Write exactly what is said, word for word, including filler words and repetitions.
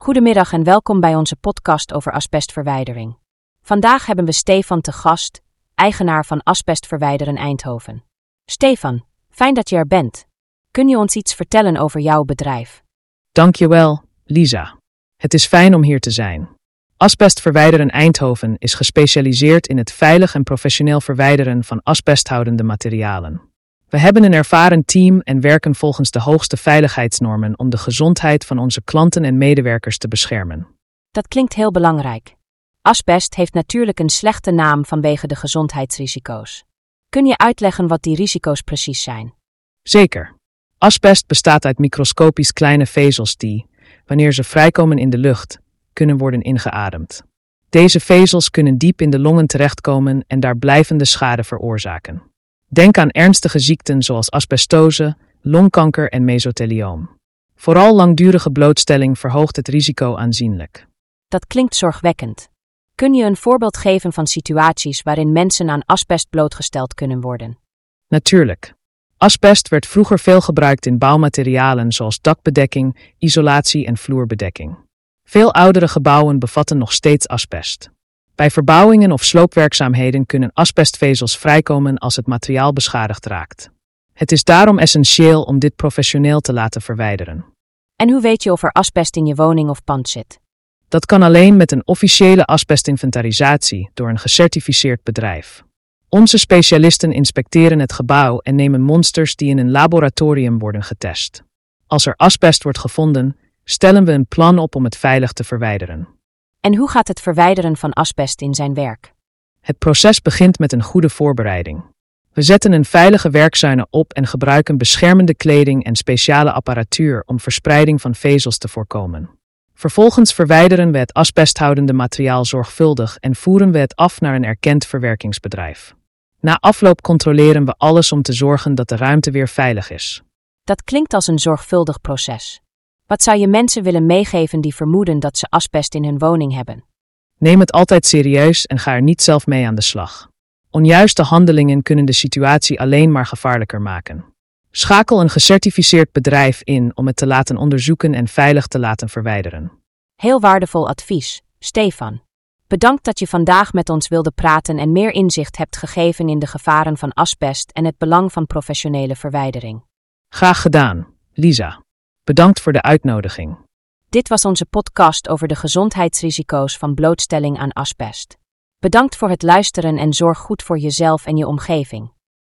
Goedemiddag en welkom bij onze podcast over asbestverwijdering. Vandaag hebben we Stefan te gast, eigenaar van Asbestverwijderen Eindhoven. Stefan, fijn dat je er bent. Kun je ons iets vertellen over jouw bedrijf? Dankjewel, Lisa. Het is fijn om hier te zijn. Asbestverwijderen Eindhoven is gespecialiseerd in het veilig en professioneel verwijderen van asbesthoudende materialen. We hebben een ervaren team en werken volgens de hoogste veiligheidsnormen om de gezondheid van onze klanten en medewerkers te beschermen. Dat klinkt heel belangrijk. Asbest heeft natuurlijk een slechte naam vanwege de gezondheidsrisico's. Kun je uitleggen wat die risico's precies zijn? Zeker. Asbest bestaat uit microscopisch kleine vezels die, wanneer ze vrijkomen in de lucht, kunnen worden ingeademd. Deze vezels kunnen diep in de longen terechtkomen en daar blijvende schade veroorzaken. Denk aan ernstige ziekten zoals asbestose, longkanker en mesothelioom. Vooral langdurige blootstelling verhoogt het risico aanzienlijk. Dat klinkt zorgwekkend. Kun je een voorbeeld geven van situaties waarin mensen aan asbest blootgesteld kunnen worden? Natuurlijk. Asbest werd vroeger veel gebruikt in bouwmaterialen zoals dakbedekking, isolatie en vloerbedekking. Veel oudere gebouwen bevatten nog steeds asbest. Bij verbouwingen of sloopwerkzaamheden kunnen asbestvezels vrijkomen als het materiaal beschadigd raakt. Het is daarom essentieel om dit professioneel te laten verwijderen. En hoe weet je of er asbest in je woning of pand zit? Dat kan alleen met een officiële asbestinventarisatie door een gecertificeerd bedrijf. Onze specialisten inspecteren het gebouw en nemen monsters die in een laboratorium worden getest. Als er asbest wordt gevonden, stellen we een plan op om het veilig te verwijderen. En hoe gaat het verwijderen van asbest in zijn werk? Het proces begint met een goede voorbereiding. We zetten een veilige werkzuine op en gebruiken beschermende kleding en speciale apparatuur om verspreiding van vezels te voorkomen. Vervolgens verwijderen we het asbesthoudende materiaal zorgvuldig en voeren we het af naar een erkend verwerkingsbedrijf. Na afloop controleren we alles om te zorgen dat de ruimte weer veilig is. Dat klinkt als een zorgvuldig proces. Wat zou je mensen willen meegeven die vermoeden dat ze asbest in hun woning hebben? Neem het altijd serieus en ga er niet zelf mee aan de slag. Onjuiste handelingen kunnen de situatie alleen maar gevaarlijker maken. Schakel een gecertificeerd bedrijf in om het te laten onderzoeken en veilig te laten verwijderen. Heel waardevol advies, Stefan. Bedankt dat je vandaag met ons wilde praten en meer inzicht hebt gegeven in de gevaren van asbest en het belang van professionele verwijdering. Graag gedaan, Lisa. Bedankt voor de uitnodiging. Dit was onze podcast over de gezondheidsrisico's van blootstelling aan asbest. Bedankt voor het luisteren en zorg goed voor jezelf en je omgeving.